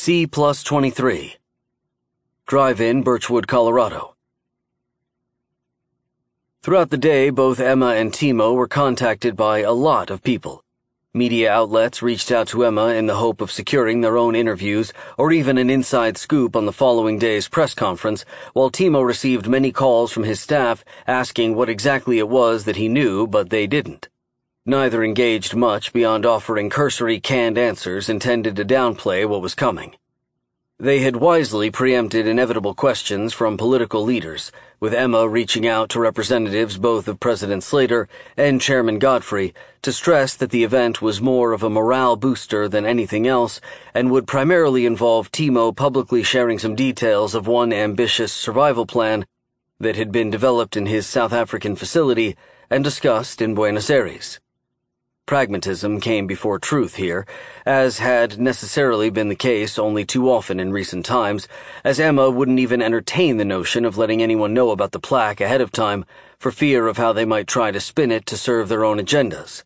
C plus 23. Drive-in, Birchwood, Colorado. Throughout the day, both Emma and Timo were contacted by a lot of people. Media outlets reached out to Emma in the hope of securing their own interviews or even an inside scoop on the following day's press conference, while Timo received many calls from his staff asking what exactly it was that he knew but they didn't. Neither engaged much beyond offering cursory canned answers intended to downplay what was coming. They had wisely preempted inevitable questions from political leaders, with Emma reaching out to representatives both of President Slater and Chairman Godfrey to stress that the event was more of a morale booster than anything else and would primarily involve Timo publicly sharing some details of one ambitious survival plan that had been developed in his South African facility and discussed in Buenos Aires. Pragmatism came before truth here, as had necessarily been the case only too often in recent times, as Emma wouldn't even entertain the notion of letting anyone know about the plaque ahead of time for fear of how they might try to spin it to serve their own agendas.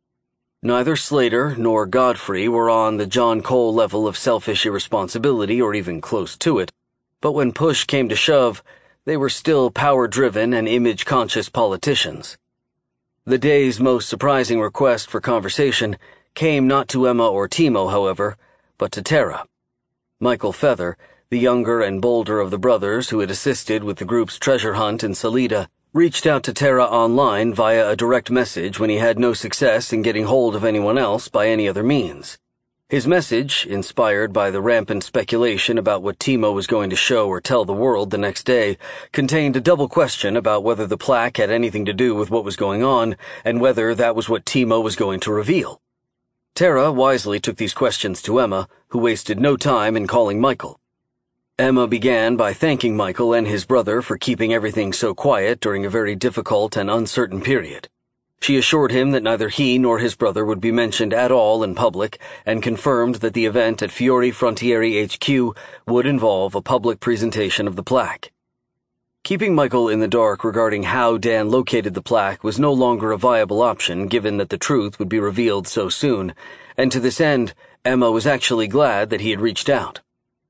Neither Slater nor Godfrey were on the John Cole level of selfish irresponsibility or even close to it, but when push came to shove, they were still power-driven and image-conscious politicians. The day's most surprising request for conversation came not to Emma or Timo, however, but to Tara. Michael Feather, the younger and bolder of the brothers who had assisted with the group's treasure hunt in Salida, reached out to Tara online via a direct message when he had no success in getting hold of anyone else by any other means. His message, inspired by the rampant speculation about what Timo was going to show or tell the world the next day, contained a double question about whether the plaque had anything to do with what was going on and whether that was what Timo was going to reveal. Tara wisely took these questions to Emma, who wasted no time in calling Michael. Emma began by thanking Michael and his brother for keeping everything so quiet during a very difficult and uncertain period. She assured him that neither he nor his brother would be mentioned at all in public and confirmed that the event at Fiori Frontieri HQ would involve a public presentation of the plaque. Keeping Michael in the dark regarding how Dan located the plaque was no longer a viable option given that the truth would be revealed so soon, and to this end, Emma was actually glad that he had reached out.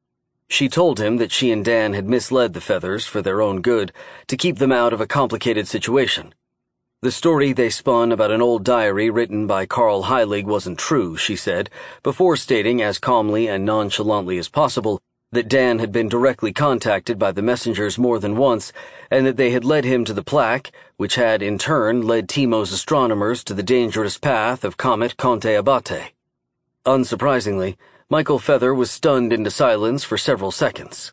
She told him that she and Dan had misled the Feathers for their own good to keep them out of a complicated situation. The story they spun about an old diary written by Carl Heilig wasn't true, she said, before stating as calmly and nonchalantly as possible that Dan had been directly contacted by the messengers more than once and that they had led him to the plaque, which had in turn led Timo's astronomers to the dangerous path of Comet Conte Abate. Unsurprisingly, Michael Feather was stunned into silence for several seconds.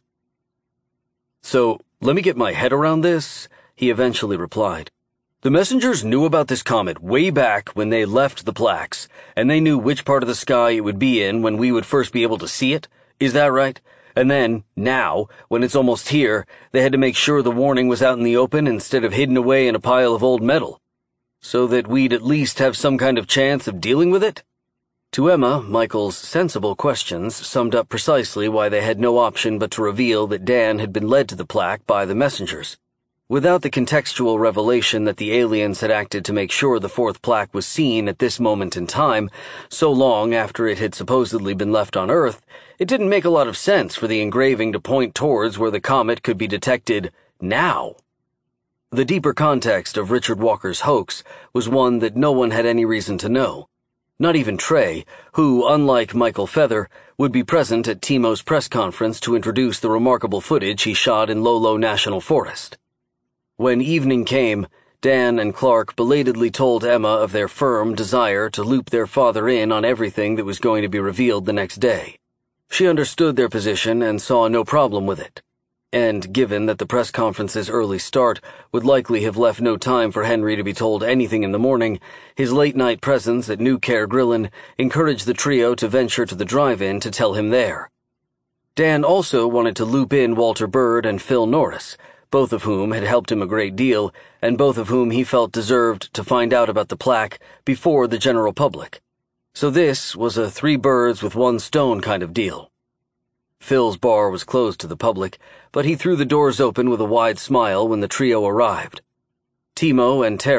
"So, let me get my head around this," he eventually replied. "The messengers knew about this comet way back when they left the plaques, and they knew which part of the sky it would be in when we would first be able to see it. Is that right? And then, now, when it's almost here, they had to make sure the warning was out in the open instead of hidden away in a pile of old metal, so that we'd at least have some kind of chance of dealing with it?" To Emma, Michael's sensible questions summed up precisely why they had no option but to reveal that Dan had been led to the plaque by the messengers. Without the contextual revelation that the aliens had acted to make sure the fourth plaque was seen at this moment in time, so long after it had supposedly been left on Earth, it didn't make a lot of sense for the engraving to point towards where the comet could be detected now. The deeper context of Richard Walker's hoax was one that no one had any reason to know. Not even Trey, who, unlike Michael Feather, would be present at Timo's press conference to introduce the remarkable footage he shot in Lolo National Forest. When evening came, Dan and Clark belatedly told Emma of their firm desire to loop their father in on everything that was going to be revealed the next day. She understood their position and saw no problem with it. And given that the press conference's early start would likely have left no time for Henry to be told anything in the morning, his late-night presence at New Care Grillin' encouraged the trio to venture to the drive-in to tell him there. Dan also wanted to loop in Walter Bird and Phil Norris, both of whom had helped him a great deal, and both of whom he felt deserved to find out about the plaque before the general public. So this was a three birds with one stone kind of deal. Phil's bar was closed to the public, but he threw the doors open with a wide smile when the trio arrived. Timo and Tara,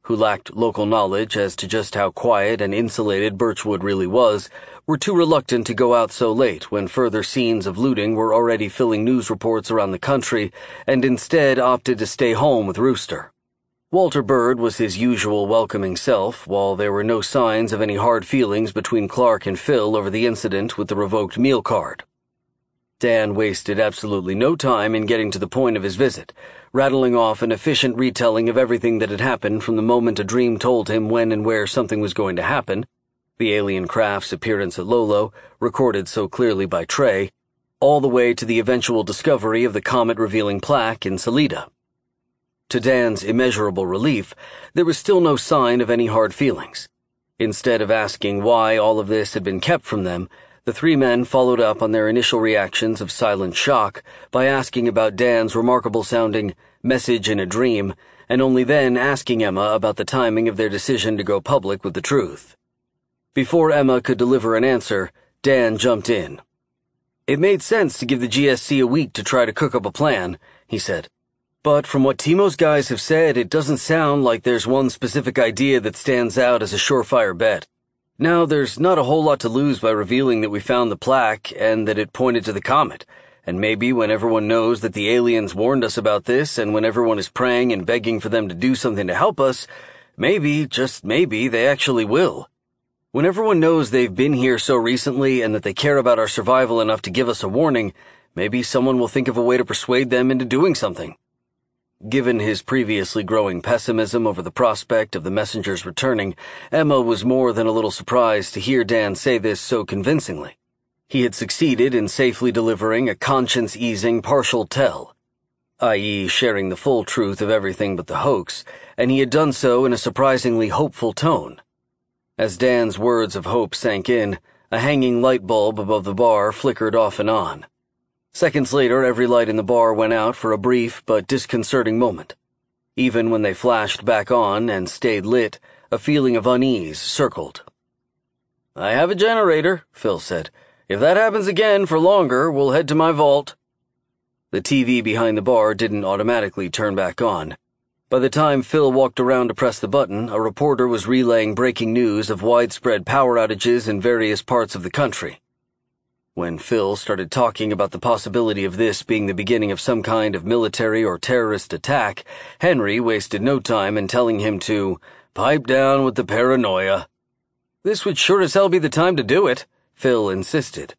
who lacked local knowledge as to just how quiet and insulated Birchwood really was, were too reluctant to go out so late when further scenes of looting were already filling news reports around the country, and instead opted to stay home with Rooster. Walter Bird was his usual welcoming self, while there were no signs of any hard feelings between Clark and Phil over the incident with the revoked meal card. Dan wasted absolutely no time in getting to the point of his visit, rattling off an efficient retelling of everything that had happened from the moment a dream told him when and where something was going to happen, the alien craft's appearance at Lolo, recorded so clearly by Trey, all the way to the eventual discovery of the comet-revealing plaque in Salida. To Dan's immeasurable relief, there was still no sign of any hard feelings. Instead of asking why all of this had been kept from them, the three men followed up on their initial reactions of silent shock by asking about Dan's remarkable-sounding message in a dream, and only then asking Emma about the timing of their decision to go public with the truth. Before Emma could deliver an answer, Dan jumped in. "It made sense to give the GSC a week to try to cook up a plan," he said. "But from what Timo's guys have said, it doesn't sound like there's one specific idea that stands out as a surefire bet. Now, there's not a whole lot to lose by revealing that we found the plaque and that it pointed to the comet, and maybe when everyone knows that the aliens warned us about this and when everyone is praying and begging for them to do something to help us, maybe, just maybe, they actually will. When everyone knows they've been here so recently and that they care about our survival enough to give us a warning, maybe someone will think of a way to persuade them into doing something." Given his previously growing pessimism over the prospect of the messengers returning, Emma was more than a little surprised to hear Dan say this so convincingly. He had succeeded in safely delivering a conscience-easing partial tell, i.e. sharing the full truth of everything but the hoax, and he had done so in a surprisingly hopeful tone. As Dan's words of hope sank in, a hanging light bulb above the bar flickered off and on. Seconds later, every light in the bar went out for a brief but disconcerting moment. Even when they flashed back on and stayed lit, a feeling of unease circled. "I have a generator," Phil said. "If that happens again for longer, we'll head to my vault." The TV behind the bar didn't automatically turn back on. By the time Phil walked around to press the button, a reporter was relaying breaking news of widespread power outages in various parts of the country. When Phil started talking about the possibility of this being the beginning of some kind of military or terrorist attack, Henry wasted no time in telling him to pipe down with the paranoia. "This would sure as hell be the time to do it," Phil insisted.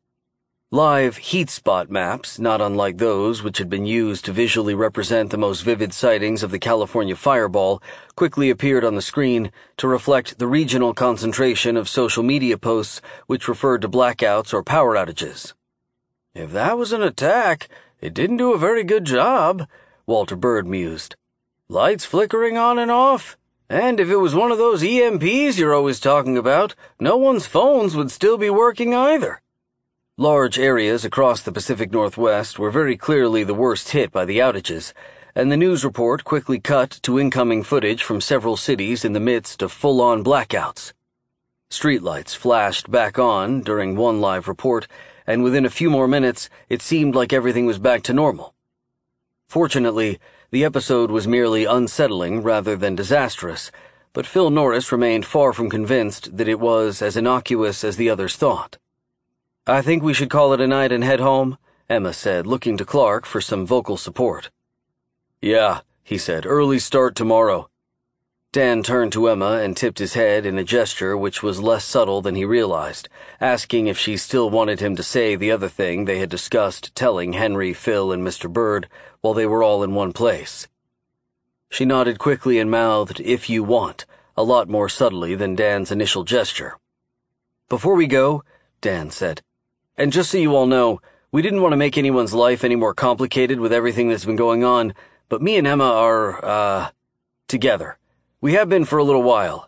Live heat spot maps, not unlike those which had been used to visually represent the most vivid sightings of the California fireball, quickly appeared on the screen to reflect the regional concentration of social media posts which referred to blackouts or power outages. "If that was an attack, it didn't do a very good job," Walter Bird mused. "Lights flickering on and off. And if it was one of those EMPs you're always talking about, no one's phones would still be working either." Large areas across the Pacific Northwest were very clearly the worst hit by the outages, and the news report quickly cut to incoming footage from several cities in the midst of full-on blackouts. Streetlights flashed back on during one live report, and within a few more minutes, it seemed like everything was back to normal. Fortunately, the episode was merely unsettling rather than disastrous, but Phil Norris remained far from convinced that it was as innocuous as the others thought. "I think we should call it a night and head home," Emma said, looking to Clark for some vocal support. "Yeah," he said, "early start tomorrow." Dan turned to Emma and tipped his head in a gesture which was less subtle than he realized, asking if she still wanted him to say the other thing they had discussed telling Henry, Phil, and Mr. Bird while they were all in one place. She nodded quickly and mouthed, "If you want," a lot more subtly than Dan's initial gesture. "Before we go," Dan said, "and just so you all know, we didn't want to make anyone's life any more complicated with everything that's been going on, but me and Emma are, together. We have been for a little while."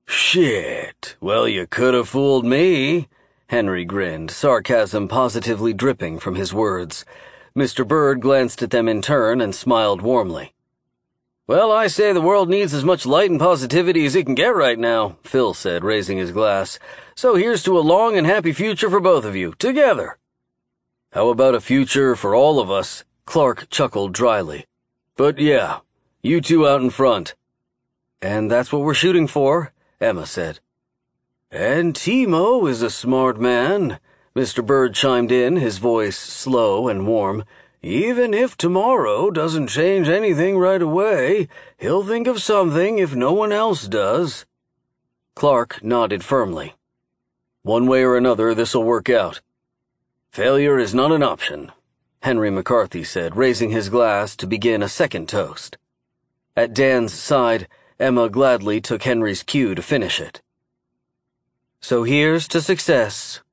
"Shit, well, you could have fooled me," Henry grinned, sarcasm positively dripping from his words. Mr. Bird glanced at them in turn and smiled warmly. "Well, I say the world needs as much light and positivity as it can get right now," Phil said, raising his glass. "So here's to a long and happy future for both of you, together." "How about a future for all of us?" Clark chuckled dryly. "But yeah, you two out in front." And that's what we're shooting for, Emma said. And Timo is a smart man, Mr. Bird chimed in, his voice slow and warm. Even if tomorrow doesn't change anything right away, he'll think of something if no one else does. Clark nodded firmly. One way or another, this'll work out. Failure is not an option, Henry McCarthy said, raising his glass to begin a second toast. At Dan's side, Emma gladly took Henry's cue to finish it. So here's to success,